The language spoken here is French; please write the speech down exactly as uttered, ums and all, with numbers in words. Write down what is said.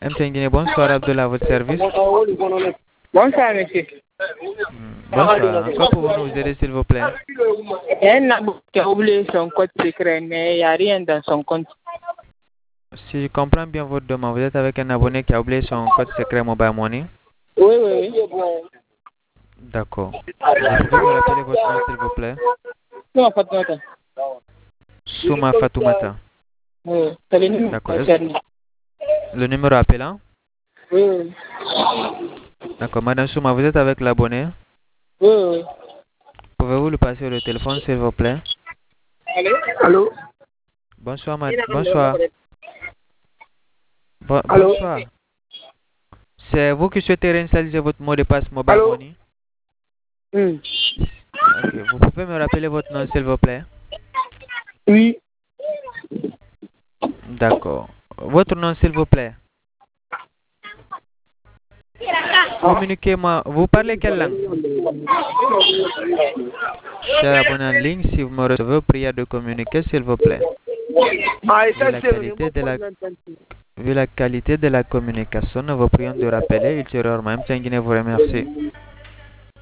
M. Tenguine, bonsoir, Abdullah, à votre service. Bonsoir, monsieur. Bonsoir. Quoi pouvons nous aider, s'il vous plaît? Un abonné qui a oublié son code secret, mais il n'y a rien dans son compte. Si je comprends bien votre demande, vous êtes avec un abonné qui a oublié son code secret Mobile Money? Oui, oui, oui. D'accord. Vous pouvez me rappeler votre nom, s'il vous plaît? Non, pas de note. Souma Fatoumata. Oui, c'est le numéro D'accord. concerné. Le numéro appelant? Oui, oui. D'accord. Madame Souma, vous êtes avec l'abonné? Oui, oui. Pouvez-vous lui passer le téléphone, s'il vous plaît? Allô? Bonsoir, madame. Bonsoir. Bo- Allô? bonsoir. C'est vous qui souhaitez réinitialiser votre mot de passe Mobile Allô? Money? Hmm. Ok. Vous pouvez me rappeler votre nom, s'il vous plaît? Oui. D'accord. Votre nom, s'il vous plaît? Communiquez-moi. Vous parlez quelle langue? Cher abonné en ligne, si vous me recevez, prière de communiquer, s'il vous plaît. Vu la qualité de la, vu la qualité de la communication, nous vous prions de rappeler ultérieurement. M. Tenguine vous remercie.